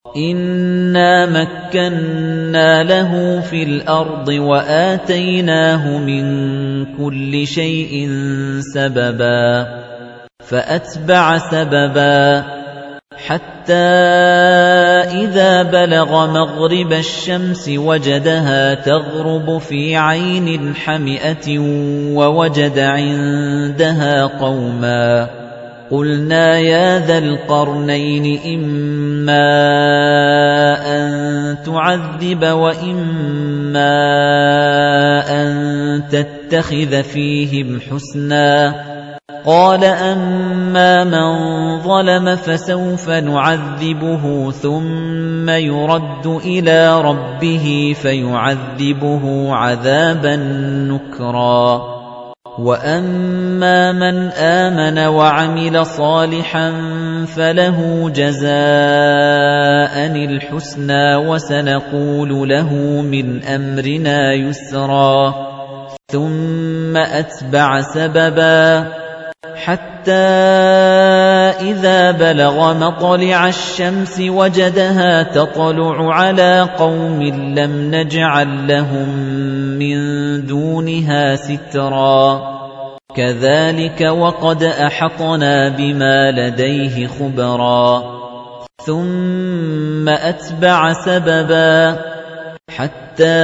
إِنَّا مَكَّنَّا لَهُ فِي الْأَرْضِ وَآتَيْنَاهُ مِن كُلِّ شَيْءٍ سَبَبًا فَأَتْبَعَ سَبَبًا حَتَّى إِذَا بَلَغَ مَغْرِبَ الشَّمْسِ وَجَدَهَا تَغْرُبُ فِي عَيْنٍ حَمِئَةٍ وَوَجَدَ عِندَهَا قَوْمًا قُلْنَا يَا ذَا الْقَرْنَيْنِ إِمَّا أَن تُعَذِّبَ وَإِمَّا أَن تَتَّخِذَ فِيهِمْ حُسْنًا قَالَ أَمَّا مَن ظَلَمَ فَسَوْفَ نُعَذِّبُهُ ثُمَّ يُرَدُّ إِلَىٰ رَبِّهِ فَيُعَذِّبُهُ عَذَابًا نُّكْرًا وَأَمَّا مَنْ آمَنَ وَعَمِلَ صَالِحًا فَلَهُ جَزَاءً الْحُسْنَىٰ وَسَنَقُولُ لَهُ مِنْ أَمْرِنَا يُسْرًا ثُمَّ أَتْبَعَ سَبَبًا حَتَّى إِذَا بَلَغَ مَطْلِعَ الشَّمْسِ وَجَدَهَا تَطْلُعُ عَلَىٰ قَوْمٍ لَّمْ نَجْعَل لَّهُم مِّن دُونِهَا سِتْرًا كَذَٰلِكَ وَقَدْ أَحَطْنَا بِمَا لَدَيْهِ خُبْرًا ثُمَّ أَتْبَعَ سَبَبًا حَتَّى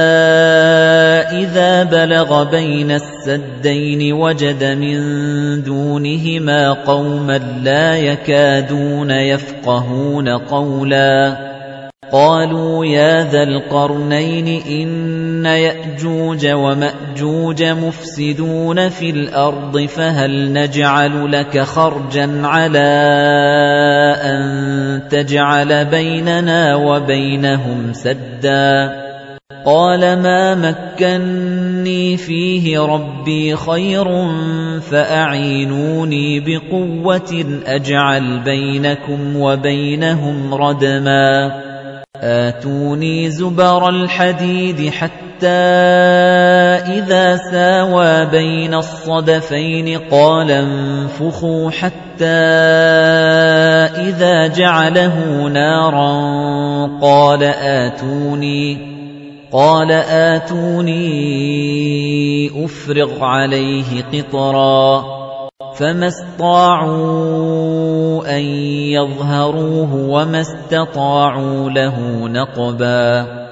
إِذَا بَلَغَ بَيْنَ السَّدَّيْنِ وَجَدَ مِن دُونِهِمَا قَوْمًا لَّا يَكَادُونَ يَفْقَهُونَ قَوْلًا قَالُوا يَا ذَا الْقَرْنَيْنِ إِنَّ يَأْجُوجَ وَمَأْجُوجَ مُفْسِدُونَ فِي الْأَرْضِ فَهَلْ نَجْعَلُ لَكَ خَرْجًا عَلَىٰ أَن تَجْعَلَ بَيْنَنَا وَبَيْنَهُمْ سَدًّا قَالَ مَا مَكَّنِّي فِيهِ رَبِّي خَيْرٌ فَأَعِينُونِي بِقُوَّةٍ أَجْعَلْ بَيْنَكُمْ وَبَيْنَهُمْ رَدْمًا آتُونِي زُبَرَ الْحَدِيدِ حَتَّى إِذَا سَاوَىٰ بَيْنَ الصَّدَفَيْنِ قَالَ انفُخُوا حَتَّى إِذَا جَعَلَهُ نَارًا قَالَ آتُونِي أُفْرِغْ عَلَيْهِ قِطْرًا فَمَا اسْطَاعُوا أَن يَظْهَرُوهُ وَمَا اسْتَطَاعُوا لَهُ نَقْبًا